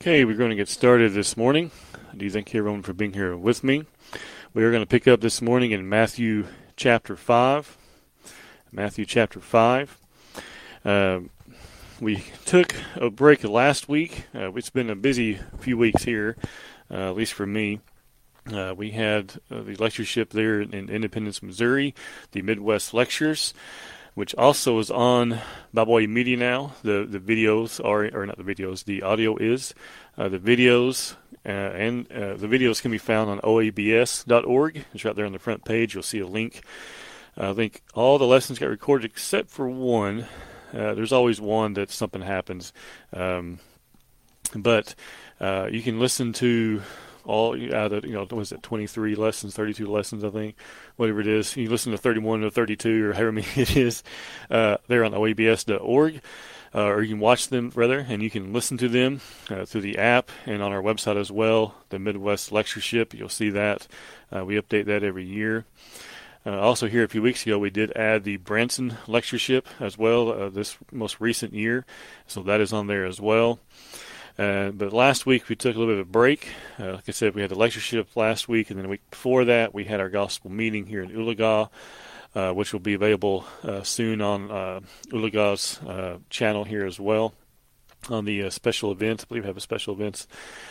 Okay, we're going to get started this morning. I do thank everyone for being here with me. We are going to pick up this morning in Matthew chapter 5. Matthew chapter 5. We took a break last week. It's been a busy few weeks here, at least for me. We had the lectureship there in Independence, Missouri, the Midwest Lectures, which also is on Bible Way Media now. The videos are, or not the videos, the audio is. The videos and the videos can be found on oabs.org. It's right there on the front page. You'll see a link. I think all the lessons got recorded except for one. There's always one that something happens. But you can listen to all out of, what was it, 23 lessons, 32 lessons, I think, whatever it is. You listen to 31 or 32 or however many it is there on oabs.org. Or you can watch them, rather, and you can listen to them through the app and on our website as well, the Midwest Lectureship. You'll see that. We update that every year. Also here a few weeks ago, we did add the Branson Lectureship as well this most recent year. So that is on there as well. But last week we took a little bit of a break. Like I said, we had the lectureship last week, and then the week before that we had our gospel meeting here in Oologah, which will be available soon on Oologah's channel here as well on the special events. I believe we have a special events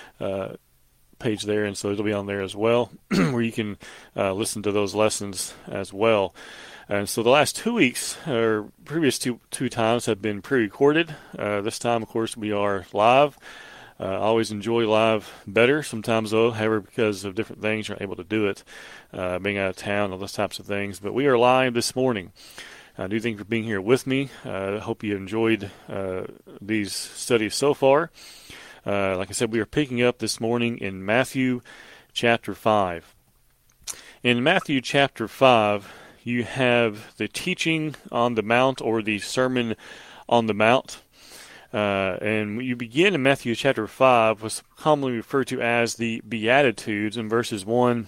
page there, and so it'll be on there as well, where you can listen to those lessons as well. And so the last 2 weeks, or previous two times, have been pre-recorded. This time, of course, we are live. I always enjoy live better. Sometimes, though, however, because of different things, you're not able to do it, being out of town, all those types of things. But we are live this morning. I do thank you for being here with me. I hope you enjoyed these studies so far. Like I said, we are picking up this morning in Matthew chapter 5. In Matthew chapter 5, you have the teaching on the Mount, or the Sermon on the Mount. And you begin in Matthew chapter 5, what's commonly referred to as the Beatitudes in verses 1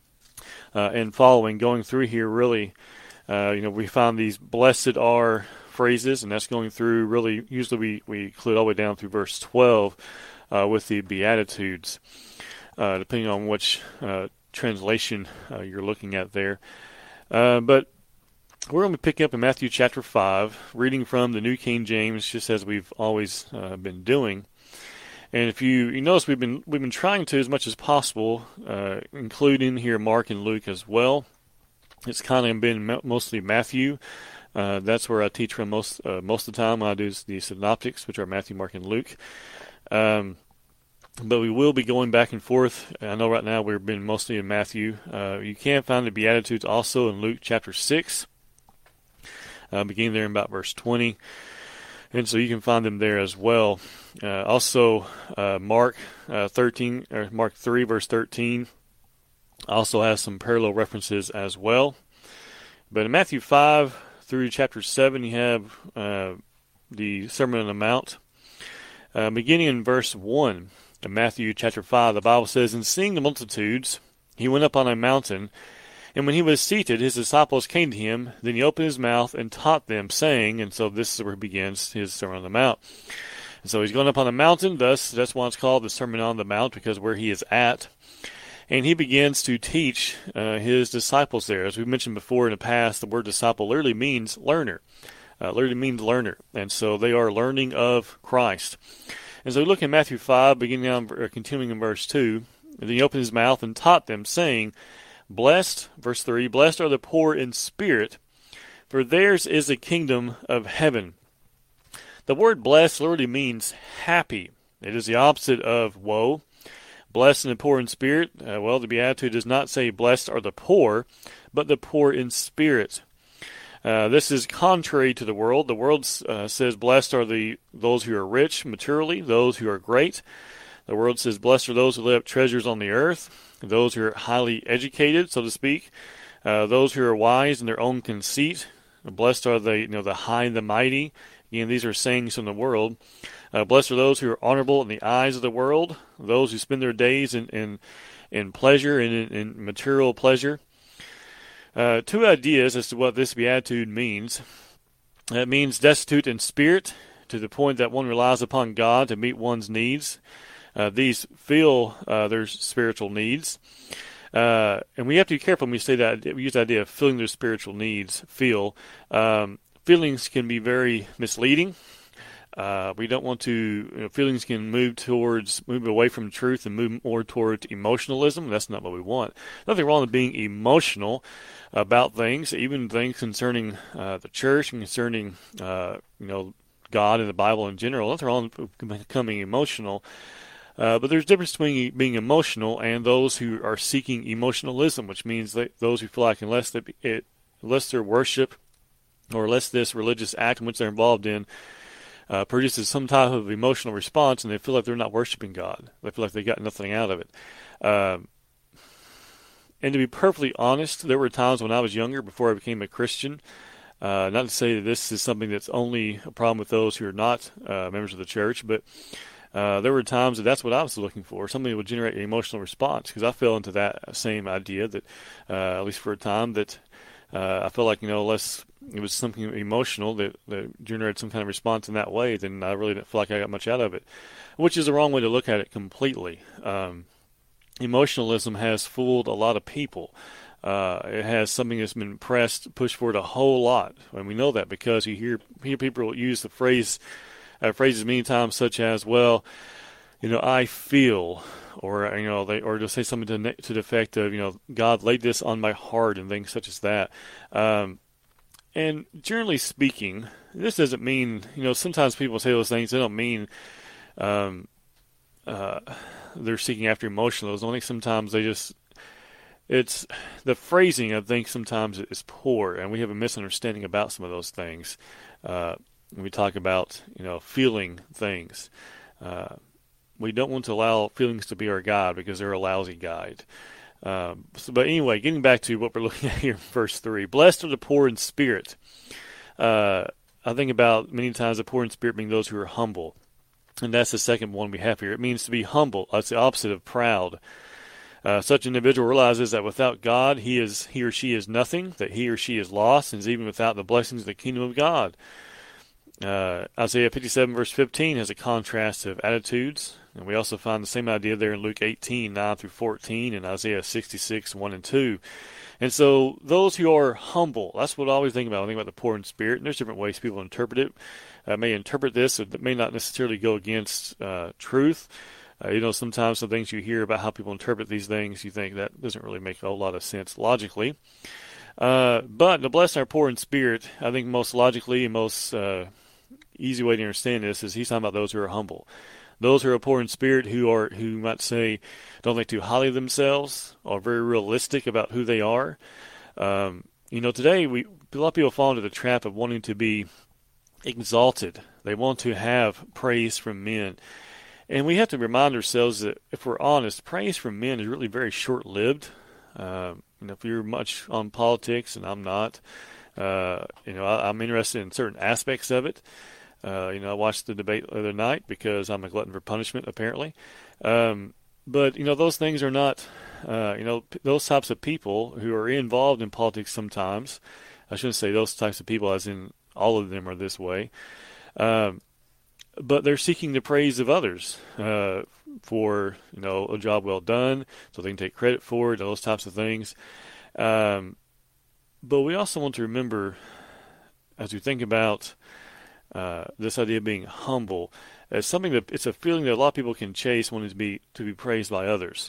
and following. Going through here, really, we find these blessed are phrases, and that's going through, really, usually we include all the way down through verse 12 with the Beatitudes, depending on which translation you're looking at there. But we're going to pick up in Matthew chapter 5, reading from the New King James, just as we've always been doing. And if you notice, we've been trying to, as much as possible, include in here Mark and Luke as well. It's kind of been mostly Matthew. That's where I teach from most of the time. I do the synoptics, which are Matthew, Mark, and Luke. But we will be going back and forth. I know right now we've been mostly in Matthew. You can find the Beatitudes also in Luke chapter 6, beginning there in about verse 20. And so you can find them there as well. Also, Mark 13, or Mark 3, verse 13, also has some parallel references as well. But in Matthew 5 through chapter 7, you have the Sermon on the Mount. Beginning in verse 1 in Matthew chapter 5, the Bible says, "And seeing the multitudes, he went up on a mountain, and when he was seated, his disciples came to him. Then he opened his mouth and taught them, saying," and so this is where he begins his Sermon on the Mount. And so he's going up on a mountain, that's why it's called the Sermon on the Mount, because where he is at. And he begins to teach his disciples there. As we mentioned before in the past, the word disciple literally means learner. And so they are learning of Christ. And so we look in Matthew 5, continuing in verse 2. And then he opened his mouth and taught them, saying, "Blessed," verse 3, "blessed are the poor in spirit, for theirs is the kingdom of heaven." The word blessed literally means happy. It is the opposite of woe. Blessed and the poor in spirit. The Beatitude does not say blessed are the poor, but the poor in spirit. This is contrary to the world. The world says blessed are those who are rich materially, those who are great. The world says blessed are those who lay up treasures on the earth, those who are highly educated, so to speak, those who are wise in their own conceit. Blessed are the high and the mighty. Again, these are sayings from the world. Blessed are those who are honorable in the eyes of the world, those who spend their days in pleasure and in material pleasure. Two ideas as to what this beatitude means. It means destitute in spirit, to the point that one relies upon God to meet one's needs. these feel their spiritual needs. And we have to be careful when we say that. We use the idea of feeling their spiritual needs. Feelings can be very misleading. We don't want to. Feelings can move away from truth and move more towards emotionalism. That's not what we want. Nothing wrong with being emotional about things, even things concerning the church and concerning God and the Bible in general. Nothing wrong with becoming emotional. But there's a difference between being emotional and those who are seeking emotionalism, which means that those who feel like unless their worship or unless this religious act in which they're involved in produces some type of emotional response, and they feel like they're not worshiping God. They feel like they got nothing out of it. And to be perfectly honest, there were times when I was younger, before I became a Christian, not to say that this is something that's only a problem with those who are not members of the church, but there were times that's what I was looking for, something that would generate an emotional response, because I fell into that same idea that, at least for a time, that I felt like, unless it was something emotional that generated some kind of response in that way, then I really didn't feel like I got much out of it, which is the wrong way to look at it completely. Emotionalism has fooled a lot of people. It has something that's been pushed forward a whole lot, and we know that because you hear people use the phrases many times, such as, "Well, I feel," or or they'll say something to the effect of, "God laid this on my heart," and things such as that. And generally speaking, this doesn't mean, sometimes people say those things. They don't mean they're seeking after emotionalism. I think sometimes it's the phrasing, I think, sometimes is poor, and we have a misunderstanding about some of those things. When we talk about, feeling things, we don't want to allow feelings to be our guide, because they're a lousy guide. But anyway, getting back to what we're looking at here in verse 3. Blessed are the poor in spirit. I think about many times the poor in spirit being those who are humble. And that's the second one we have here. It means to be humble. That's the opposite of proud. Such an individual realizes that without God, he or she is nothing, that he or she is lost, and is even without the blessings of the kingdom of God. Isaiah 57 verse 15 has a contrast of attitudes, and we also find the same idea there in Luke 18, 9 through 14, and Isaiah 66, 1 and 2. And so those who are humble, that's what I always think about. I think about the poor in spirit, and there's different ways people interpret it. May interpret this, it may not necessarily go against truth. Sometimes some things you hear about how people interpret these things, you think that doesn't really make a whole lot of sense logically. But the blessed are poor in spirit, I think most logically and most easy way to understand this is he's talking about those who are humble. Those who are poor in spirit, who might say don't think too highly of themselves, are very realistic about who they are. Today a lot of people fall into the trap of wanting to be exalted. They want to have praise from men. And we have to remind ourselves that, if we're honest, praise from men is really very short-lived. If you're much on politics, and I'm not, I'm interested in certain aspects of it. I watched the debate the other night because I'm a glutton for punishment, apparently. But those things are not, those types of people who are involved in politics sometimes. I shouldn't say those types of people as in all of them are this way. But they're seeking the praise of others for, a job well done, so they can take credit for it, those types of things. But we also want to remember, as we think about this idea of being humble, as something that it's a feeling that a lot of people can chase wanting to be praised by others.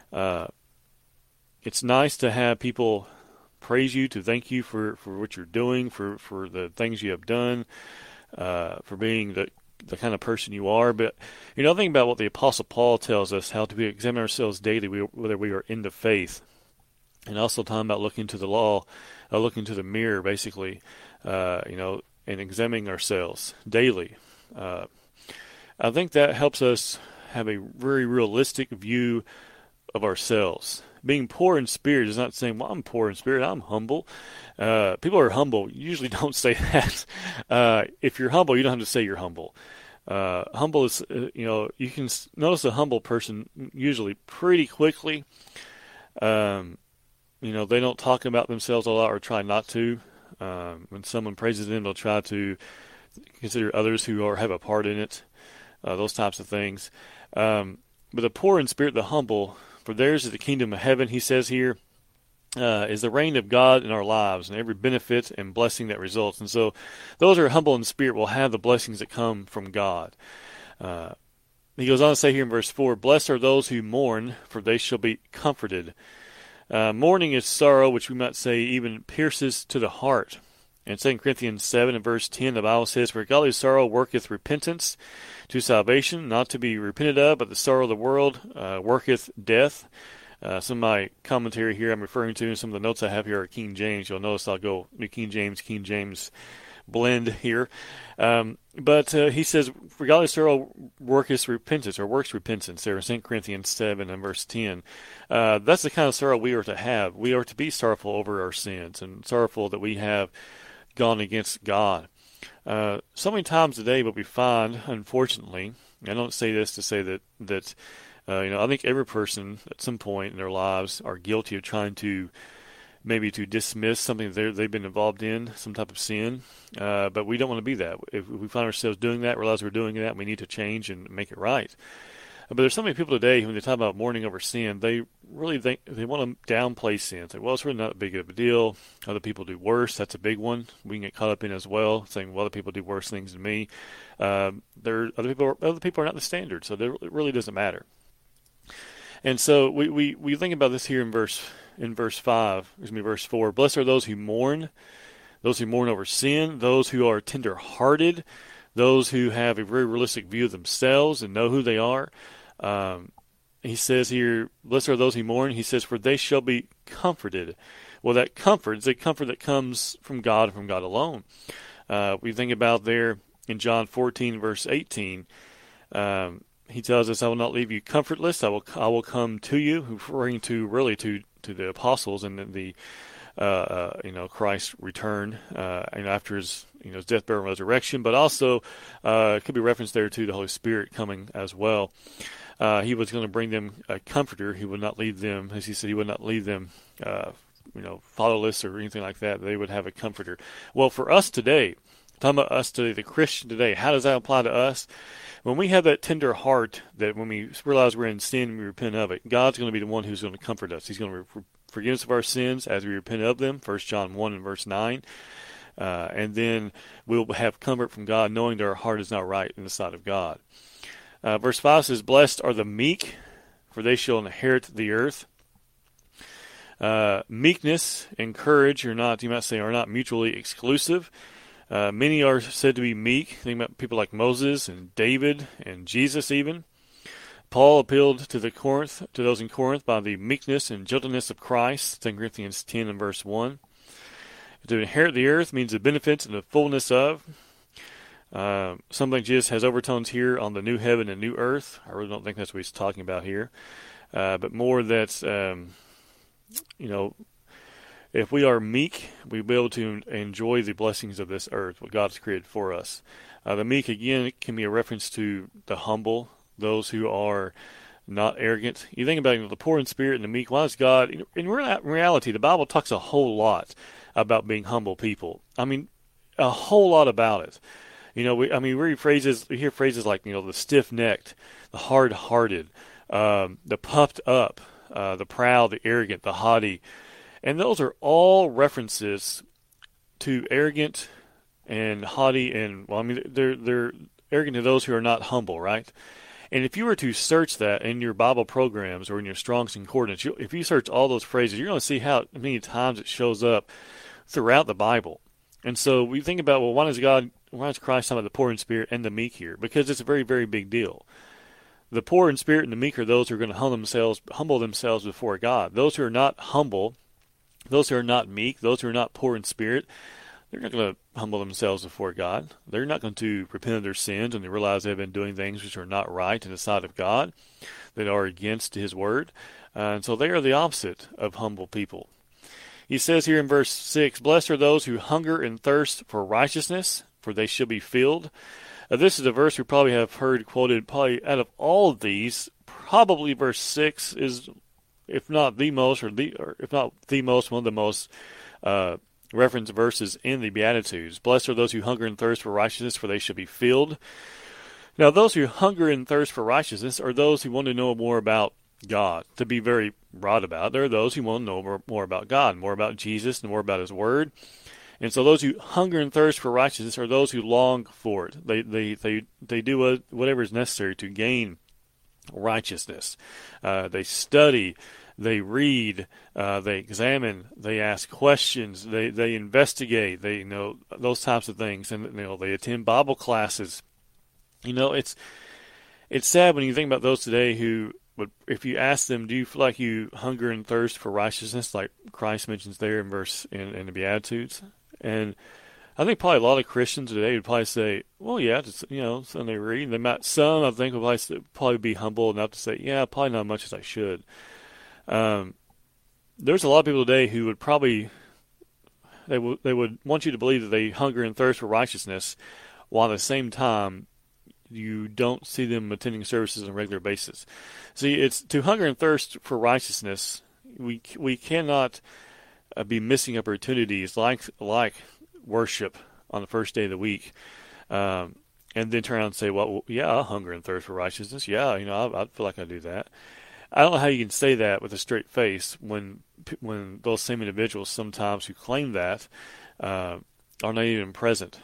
It's nice to have people praise you, to thank you for what you're doing, for the things you have done, for being the kind of person you are. But think about what the Apostle Paul tells us, how to examine ourselves daily, whether we are in the faith, and also talking about looking to the law, looking to the mirror, basically, and examining ourselves daily. I think that helps us have a very realistic view of ourselves. Being poor in spirit is not saying, well, I'm poor in spirit, I'm humble. People who are humble usually don't say that. If you're humble, you don't have to say you're humble. Humble is, you can notice a humble person usually pretty quickly. They don't talk about themselves a lot or try not to. When someone praises them, they'll try to consider others who have a part in it. Those types of things. But the poor in spirit, the humble, for theirs is the kingdom of heaven, he says here, is the reign of God in our lives and every benefit and blessing that results. And so those who are humble in spirit will have the blessings that come from God. He goes on to say here in verse 4, blessed are those who mourn, for they shall be comforted. Mourning is sorrow, which we might say even pierces to the heart. In 2 Corinthians 7 and verse 10, the Bible says, for godly sorrow worketh repentance to salvation, not to be repented of, but the sorrow of the world worketh death. Some of my commentary here I'm referring to, and some of the notes I have here are King James. You'll notice I'll go New King James blend here. But he says, for godly sorrow worketh repentance, or works repentance, there in 2 Corinthians 7 and verse 10. That's the kind of sorrow we are to have. We are to be sorrowful over our sins, and sorrowful that we have gone against God. So many times today what we find, unfortunately, I don't say this to say that I think every person at some point in their lives are guilty of trying to maybe to dismiss something that they've been involved in, some type of sin. But we don't want to be that. If we find ourselves doing that, realize we're doing that, we need to change and make it right. But there's so many people today, when they talk about mourning over sin, they really think they want to downplay sin. It's like, well, it's really not that big of a deal. Other people do worse. That's a big one. We can get caught up in as well, saying, well, other people do worse things than me. Other people are not the standard, so it really doesn't matter. And so we think about this here in verse 4. Blessed are those who mourn over sin, those who are tender-hearted, those who have a very realistic view of themselves and know who they are. He says here, blessed are those who mourn. He says, for they shall be comforted. Well, that comfort is a comfort that comes from God and from God alone. We think about there in John 14, verse 18, he tells us, I will not leave you comfortless. I will come to you, referring to really to the apostles and the Christ's return after his death, burial, and resurrection, but also it could be referenced there to the Holy Spirit coming as well. He was going to bring them a comforter. He would not leave them, as he said, he would not leave them fatherless or anything like that. They would have a comforter. Well, for us today, talking about us today, the Christian today, how does that apply to us? When we have that tender heart, that when we realize we're in sin and we repent of it, God's going to be the one who's going to comfort us. He's going to forgive us of our sins as we repent of them, 1 John 1 and verse 9. And then we'll have comfort from God, knowing that our heart is not right in the sight of God. Verse 5 says, blessed are the meek, for they shall inherit the earth. Meekness and courage are not mutually exclusive. Many are said to be meek. Think about people like Moses and David and Jesus even. Paul appealed to those in Corinth by the meekness and gentleness of Christ, 2 Corinthians 10 and verse 1. To inherit the earth means the benefits and the fullness of. Something Jesus has overtones here on the new heaven and new earth. I really don't think that's what he's talking about here. But more that, if we are meek, we'll be able to enjoy the blessings of this earth, what God has created for us. The meek, again, can be a reference to the humble, those who are not arrogant. You think about the poor in spirit and the meek. Why is God, in reality, the Bible talks a whole lot about being humble people. I mean, a whole lot about it. We hear phrases like, the stiff-necked, the hard-hearted, the puffed up, the proud, the arrogant, the haughty. And those are all references to arrogant and haughty, and they're arrogant to those who are not humble, right? And if you were to search that in your Bible programs or in your Strong's Concordance, if you search all those phrases, you're going to see how many times it shows up throughout the Bible. And so we think about, well, why is Christ talking about the poor in spirit and the meek here? Because it's a very, very big deal. The poor in spirit and the meek are those who are going to humble themselves before God. Those who are not humble, those who are not meek, those who are not poor in spirit, they're not going to humble themselves before God. They're not going to repent of their sins when they realize they've been doing things which are not right in the sight of God, that are against His Word. And so they are the opposite of humble people. He says here in verse 6, blessed are those who hunger and thirst for righteousness, for they shall be filled. This is a verse we probably have heard quoted probably out of all of these. Probably verse 6 is, if not the most, one of the most referenced verses in the Beatitudes. Blessed are those who hunger and thirst for righteousness, for they shall be filled. Now, those who hunger and thirst for righteousness are those who want to know more about God. To be very broad about it, there are those who want to know more about God, more about Jesus, and more about His Word. And so those who hunger and thirst for righteousness are those who long for it. They do whatever is necessary to gain righteousness. They study, they read, they examine, they ask questions, they investigate, they those types of things, and they attend Bible classes. It's sad when you think about those today who would, if you ask them, do you feel like you hunger and thirst for righteousness, like Christ mentions there in the Beatitudes? And I think probably a lot of Christians today would probably say, well, yeah, just, some they read. Some I think would probably be humble enough to say, yeah, probably not as much as I should. There's a lot of people today who would probably, they would want you to believe that they hunger and thirst for righteousness, while at the same time you don't see them attending services on a regular basis. See, it's to hunger and thirst for righteousness. We cannot be missing opportunities like worship on the first day of the week, and then turn around and say, well, yeah, I hunger and thirst for righteousness. Yeah, I feel like I do that. I don't know how you can say that with a straight face when those same individuals sometimes who claim that are not even present.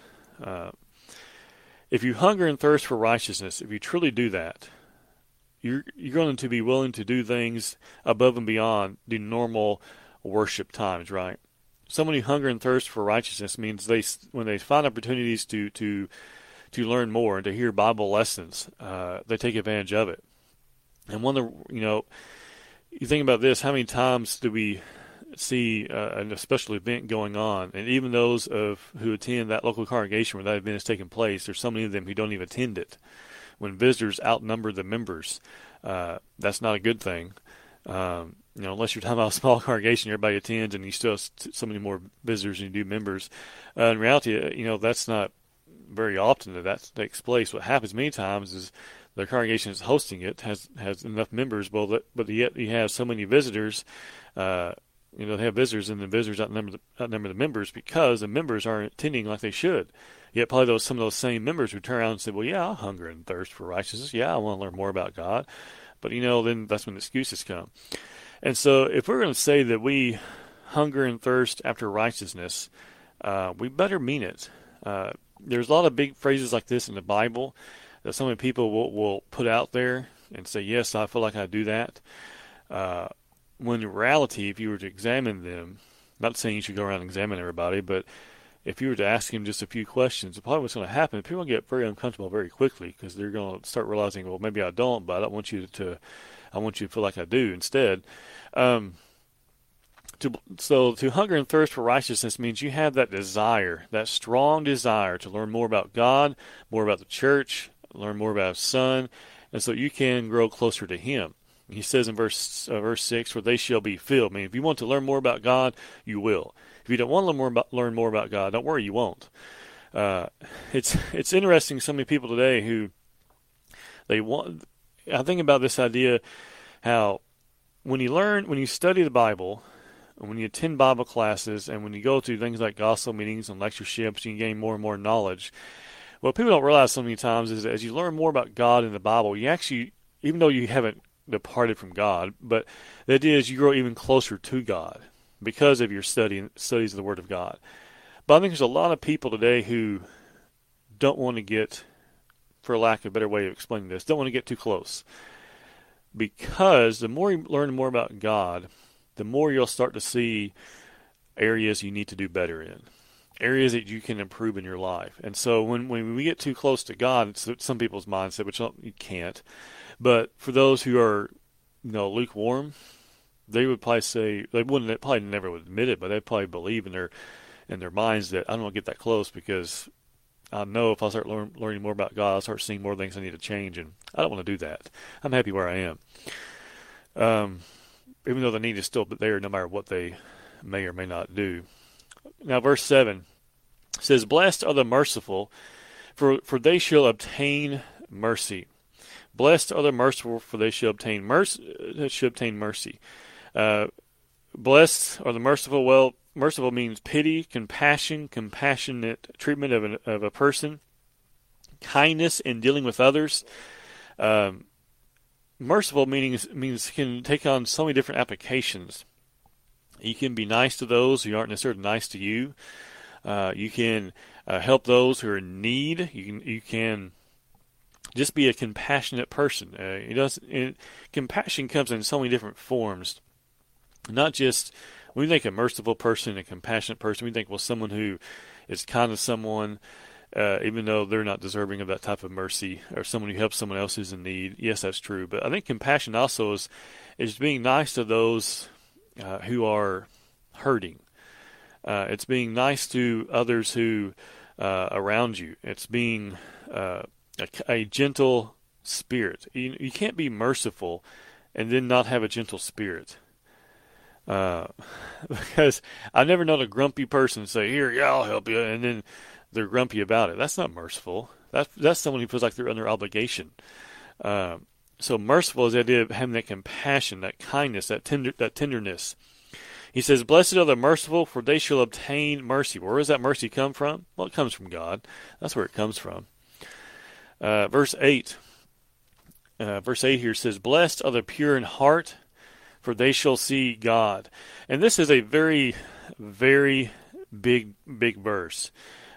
If you hunger and thirst for righteousness, if you truly do that, you're going to be willing to do things above and beyond the normal worship times, right? Someone who hunger and thirst for righteousness means when they find opportunities to learn more and to hear Bible lessons, they take advantage of it. And you think about this: how many times do we see a special event going on, and even those who attend that local congregation where that event is taking place, there's so many of them who don't even attend it. When visitors outnumber the members, that's not a good thing. Unless you're talking about a small congregation, everybody attends, and you still have so many more visitors than you do members. In reality, that's not very often that takes place. What happens many times is the congregation is hosting it has enough members, but yet you have so many visitors. They have visitors, and the visitors outnumber the members because the members aren't attending like they should. Yet probably some of those same members would turn around and say, well, yeah, I hunger and thirst for righteousness. Yeah, I want to learn more about God. But, then that's when excuses come. And so if we're going to say that we hunger and thirst after righteousness, we better mean it. There's a lot of big phrases like this in the Bible that so many people will put out there and say, yes, I feel like I do that. When in reality, if you were to examine them, not saying you should go around and examine everybody, but if you were to ask them just a few questions, probably what's going to happen, people get very uncomfortable very quickly because they're going to start realizing, well, maybe I don't, but I want you to feel like I do instead. To hunger and thirst for righteousness means you have that desire, that strong desire to learn more about God, more about the church, learn more about His Son, and so you can grow closer to Him. He says in verse 6, "For they shall be filled." I mean, if you want to learn more about God, you will. If you don't want to learn more about God, don't worry, you won't. It's interesting. So many people today who I think about this idea how when you study the Bible, and when you attend Bible classes, and when you go to things like gospel meetings and lectureships, you gain more and more knowledge. What people don't realize so many times is that as you learn more about God in the Bible, you actually, even though you haven't departed from God, but the idea is you grow even closer to God because of your studies of the Word of God. But I think there's a lot of people today who don't want to get, for lack of a better way of explaining this, don't want to get too close. Because the more you learn more about God, the more you'll start to see areas you need to do better in, areas that you can improve in your life. And so when we get too close to God, it's some people's mindset, which you can't. But for those who are, lukewarm, they would probably say, they probably never would admit it, but they probably believe in their minds that I don't want to get that close because I know if I start learning more about God, I'll start seeing more things I need to change, and I don't want to do that. I'm happy where I am. Even though the need is still there no matter what they may or may not do. Now, verse 7 says, "Blessed are the merciful, for they shall obtain mercy. Blessed are the merciful, for they shall obtain mercy." Blessed are the merciful. Well, merciful means pity, compassion, compassionate treatment of a person. kindness in dealing with others. Merciful means can take on so many different applications. You can be nice to those who aren't necessarily nice to you. You can help those who are in need. You can just be a compassionate person. Compassion comes in so many different forms. Not just when we think a merciful person, a compassionate person, we think, well, someone who is kind to someone, even though they're not deserving of that type of mercy, or someone who helps someone else who's in need. Yes, that's true. But I think compassion also is being nice to those who are hurting. It's being nice to others who around you. It's being a gentle spirit. You can't be merciful and then not have a gentle spirit. Because I've never known a grumpy person say, "Here, yeah, I'll help you," and then they're grumpy about it. That's not merciful. That's someone who feels like they're under obligation. So merciful is the idea of having that compassion, that kindness, that tenderness. He says, "Blessed are the merciful, for they shall obtain mercy." Where does that mercy come from? Well, it comes from God. That's where it comes from. Verse 8 here says, "Blessed are the pure in heart, for they shall see God." And this is a very, very big verse.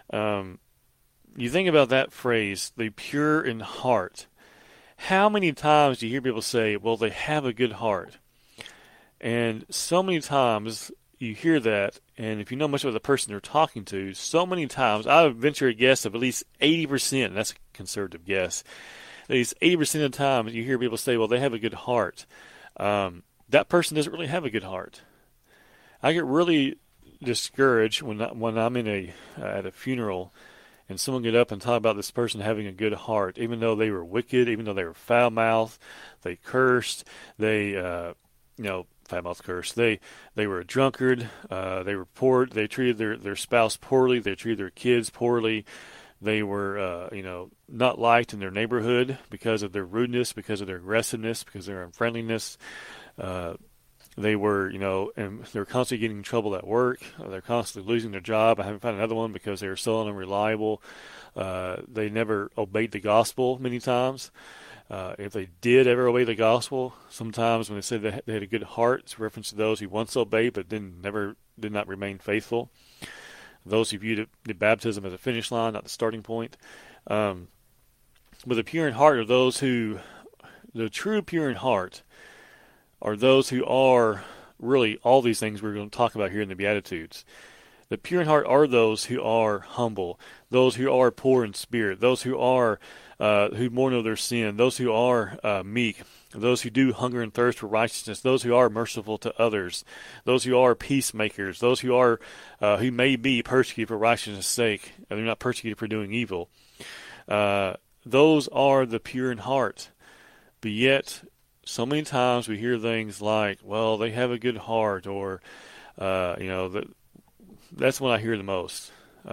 You think about that phrase, the pure in heart. How many times do you hear people say, well, they have a good heart? And so many times you hear that, and if you know much about the person they're talking to, so many times, I would venture a guess of at least 80%, that's a conservative guess, at least 80% of the time you hear people say, well, they have a good heart. That person doesn't really have a good heart. I get really discouraged when I'm in at a funeral and someone get up and talk about this person having a good heart, even though they were wicked, even though they were foul-mouthed, they cursed, foul-mouthed curse. They were a drunkard. They were poor. They treated their spouse poorly. They treated their kids poorly. They were, not liked in their neighborhood because of their rudeness, because of their aggressiveness, because of their unfriendliness. They were, and they're constantly getting in trouble at work. They're constantly losing their job. I haven't found another one because they were so unreliable. They never obeyed the gospel many times. If they did ever obey the gospel, sometimes when they said they had a good heart, it's a reference to those who once obeyed but did not remain faithful. Those who viewed the baptism as a finish line, not the starting point. But the pure in heart are those who, the true pure in heart, are those who are really all these things we're going to talk about here in the Beatitudes. The pure in heart are those who are humble, those who are poor in spirit, those who are who mourn over their sin, those who are meek, those who do hunger and thirst for righteousness, those who are merciful to others, those who are peacemakers, those who are who may be persecuted for righteousness' sake, and they're not persecuted for doing evil. Those are the pure in heart. But yet, so many times we hear things like, well, they have a good heart, or, that's what I hear the most.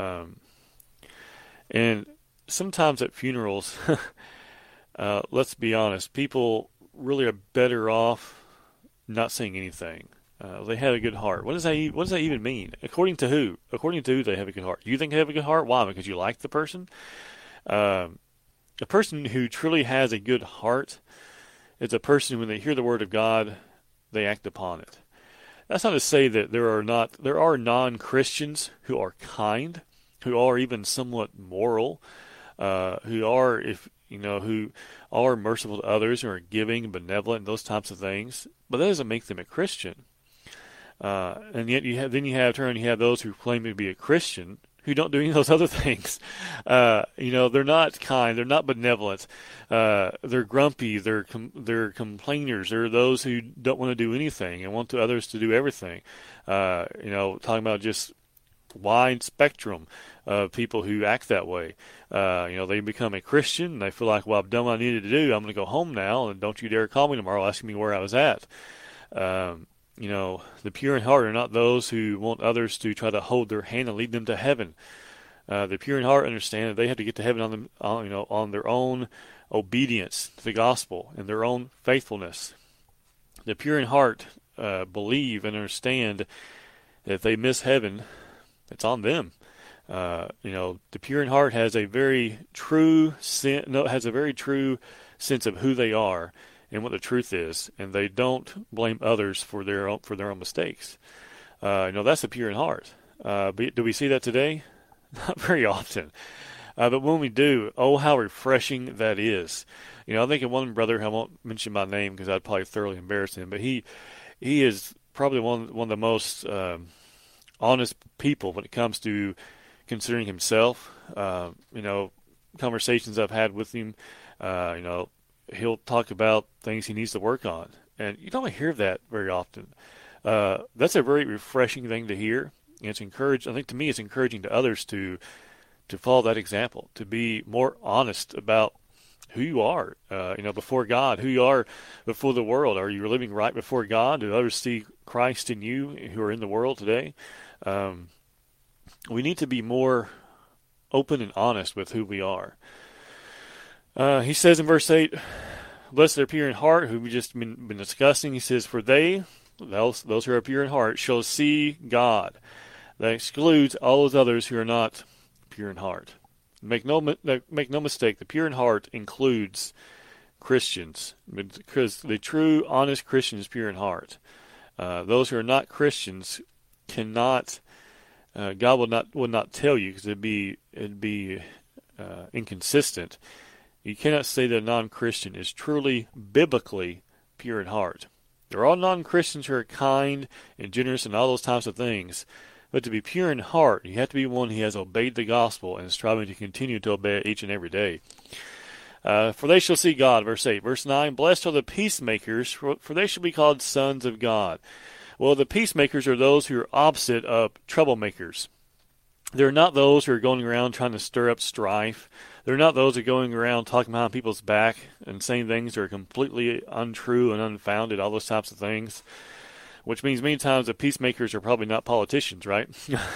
And sometimes at funerals, let's be honest, people really are better off not saying anything. They have a good heart. What does that even mean? According to who? According to who they have a good heart. You think they have a good heart? Why? Because you like the person? A person who truly has a good heart is a person, when they hear the word of God, they act upon it. That's not to say that there are non-Christians who are kind, who are even somewhat moral, who are merciful to others, who are giving, benevolent, those types of things. But that doesn't make them a Christian. And yet you have those who claim to be a Christian who don't do any of those other things. They're not kind, they're not benevolent, they're grumpy, they're complainers, they're those who don't want to do anything and want others to do everything. Talking about just wide spectrum of people who act that way. They become a Christian, and they feel like, well, I've done what I needed to do, I'm going to go home now, and don't you dare call me tomorrow asking me where I was at. The pure in heart are not those who want others to try to hold their hand and lead them to heaven. The pure in heart understand that they have to get to heaven on their own obedience to the gospel and their own faithfulness. The pure in heart believe and understand that if they miss heaven, it's on them. The pure in heart has a very true has a very true sense of who they are and what the truth is, and they don't blame others for their own mistakes. That's the pure in heart. But do we see that today? Not very often. But when we do, oh, how refreshing that is. I think of one brother, I won't mention my name because I'd probably thoroughly embarrass him, but he is probably one of the most honest people when it comes to considering himself. Conversations I've had with him, he'll talk about things he needs to work on. And you don't hear that very often. That's a very refreshing thing to hear. And it's encouraged. I think to me it's encouraging to others to follow that example, to be more honest about who you are, before God, who you are before the world. Are you living right before God? Do others see Christ in you who are in the world today? We need to be more open and honest with who we are. He says in verse 8, blessed are pure in heart, who we've just been discussing. He says, for those who are pure in heart, shall see God. That excludes all those others who are not pure in heart. Make no mistake, the pure in heart includes Christians, because the true, honest Christian is pure in heart. Those who are not Christians cannot. God will not tell you, because it'd be inconsistent. You cannot say that a non-Christian is truly biblically pure in heart. There are all non-Christians who are kind and generous and all those types of things. But to be pure in heart, you have to be one who has obeyed the gospel and is striving to continue to obey it each and every day. For they shall see God, verse 8. Verse 9, blessed are the peacemakers, for they shall be called sons of God. Well, the peacemakers are those who are opposite of troublemakers. They're not those who are going around trying to stir up strife. They're not those who are going around talking behind people's back and saying things that are completely untrue and unfounded, all those types of things. Which means many times the peacemakers are probably not politicians, right?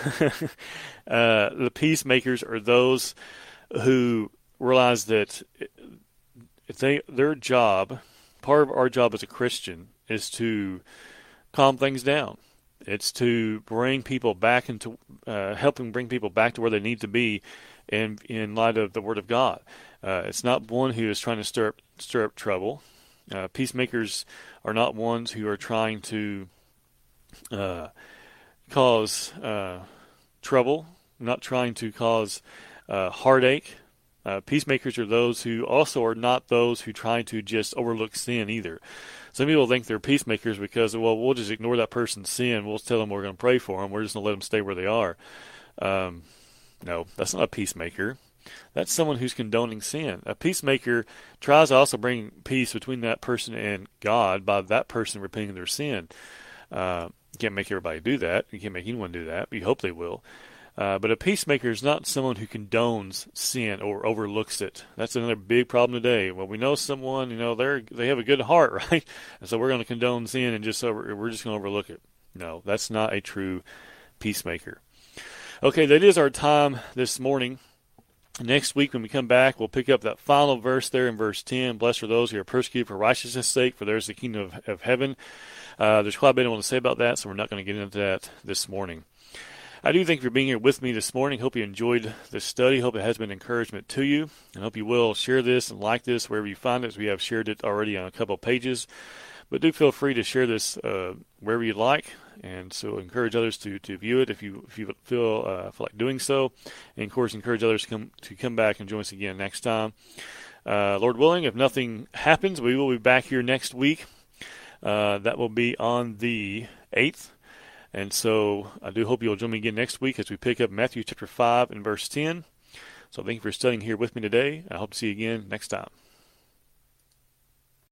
The peacemakers are those who realize that their job, part of our job as a Christian, is to calm things down. It's to bring people back into, helping bring people back to where they need to be in light of the Word of God. It's not one who is trying to stir up trouble. Peacemakers are not ones who are trying to cause trouble, not trying to cause heartache. Peacemakers are those who also are not those who try to just overlook sin either. Some people think they're peacemakers because, well, we'll just ignore that person's sin. We'll tell them we're going to pray for them. We're just going to let them stay where they are. No, that's not a peacemaker. That's someone who's condoning sin. A peacemaker tries to also bring peace between that person and God by that person repenting of their sin. You can't make everybody do that. You can't make anyone do that. You hope they will. But a peacemaker is not someone who condones sin or overlooks it. That's another big problem today. Well, we know someone, they have a good heart, right? And so we're going to condone sin and we're just going to overlook it. No, that's not a true peacemaker. Okay, that is our time this morning. Next week when we come back, we'll pick up that final verse there in verse 10. Blessed are those who are persecuted for righteousness' sake, for theirs is the kingdom of heaven. There's quite a bit I want to say about that, so we're not going to get into that this morning. I do thank you for being here with me this morning. Hope you enjoyed this study. Hope it has been encouragement to you. And hope you will share this and like this wherever you find it, as we have shared it already on a couple of pages. But do feel free to share this wherever you like. And so encourage others to view it if you feel like doing so. And, of course, encourage others to come back and join us again next time. Lord willing, if nothing happens, we will be back here next week. That will be on the 8th. And so I do hope you'll join me again next week as we pick up Matthew chapter 5 and verse 10. So thank you for studying here with me today. I hope to see you again next time.